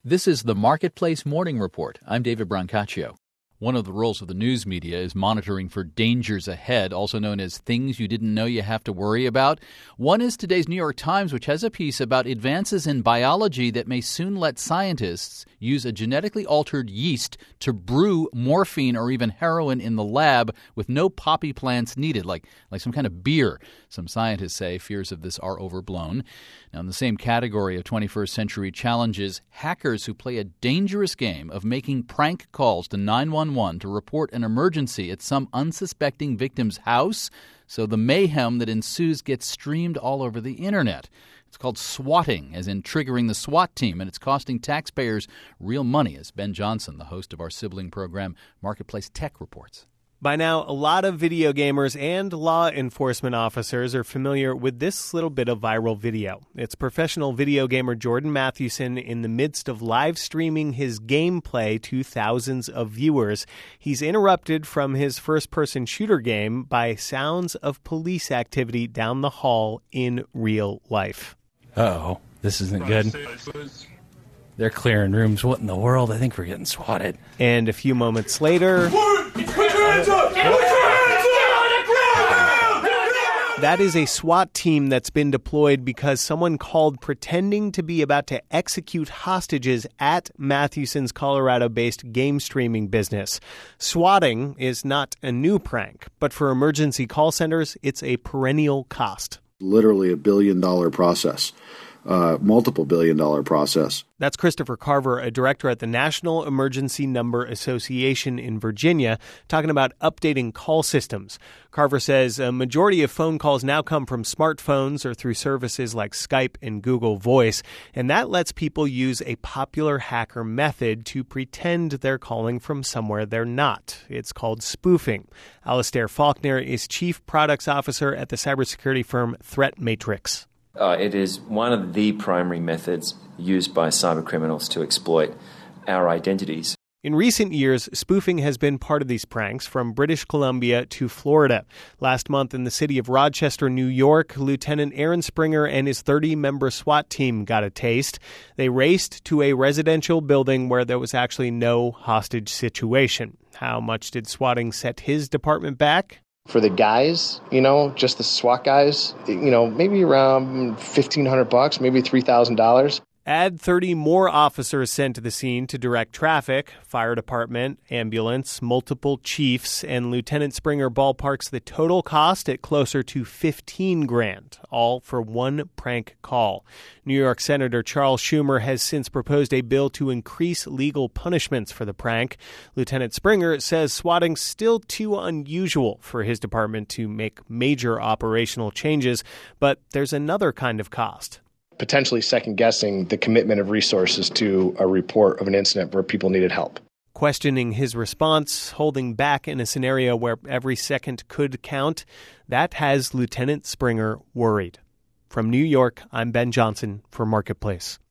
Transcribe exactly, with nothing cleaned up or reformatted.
This is the Marketplace Morning Report. I'm David Brancaccio. One of the roles of the news media is monitoring for dangers ahead, also known as things you didn't know you have to worry about. One is today's New York Times, which has a piece about advances in biology that may soon let scientists use a genetically altered yeast to brew morphine or even heroin in the lab with no poppy plants needed, like, like some kind of beer. Some scientists say fears of this are overblown. Now, in the same category of twenty-first century challenges, hackers who play a dangerous game of making prank calls to nine one one to report an emergency at some unsuspecting victim's house, so the mayhem that ensues gets streamed all over the internet. It's called swatting, as in triggering the SWAT team, and it's costing taxpayers real money, as Ben Johnson, the host of our sibling program, Marketplace Tech, reports. By now, a lot of video gamers and law enforcement officers are familiar with this little bit of viral video. It's professional video gamer Jordan Mathewson in the midst of live streaming his gameplay to thousands of viewers. He's interrupted from his first-person shooter game by sounds of police activity down the hall in real life. Uh-oh, this isn't good. They're clearing rooms. What in the world? I think we're getting swatted. And a few moments later... That is a SWAT team that's been deployed because someone called pretending to be about to execute hostages at Mathewson's Colorado-based game streaming business. Swatting is not a new prank, but for emergency call centers, it's a perennial cost. Literally a billion-dollar process. Uh, multiple billion dollar process. That's Christopher Carver, a director at the National Emergency Number Association in Virginia, talking about updating call systems. Carver says a majority of phone calls now come from smartphones or through services like Skype and Google Voice, and that lets people use a popular hacker method to pretend they're calling from somewhere they're not. It's called spoofing. Alistair Faulkner is Chief Products Officer at the cybersecurity firm Threat Matrix. Uh, it is one of the primary methods used by cybercriminals to exploit our identities. In recent years, spoofing has been part of these pranks, from British Columbia to Florida. Last month in the city of Rochester, New York, Lieutenant Aaron Springer and his thirty-member SWAT team got a taste. They raced to a residential building where there was actually no hostage situation. How much did swatting set his department back? For the guys, you know, just the SWAT guys, you know, maybe around fifteen hundred bucks, maybe three thousand dollars. Add thirty more officers sent to the scene to direct traffic, fire department, ambulance, multiple chiefs, and Lieutenant Springer ballparks the total cost at closer to fifteen grand, all for one prank call. New York Senator Charles Schumer has since proposed a bill to increase legal punishments for the prank. Lieutenant Springer says swatting's still too unusual for his department to make major operational changes, but there's another kind of cost. Potentially second-guessing the commitment of resources to a report of an incident where people needed help. Questioning his response, holding back in a scenario where every second could count, that has Lieutenant Springer worried. From New York, I'm Ben Johnson for Marketplace.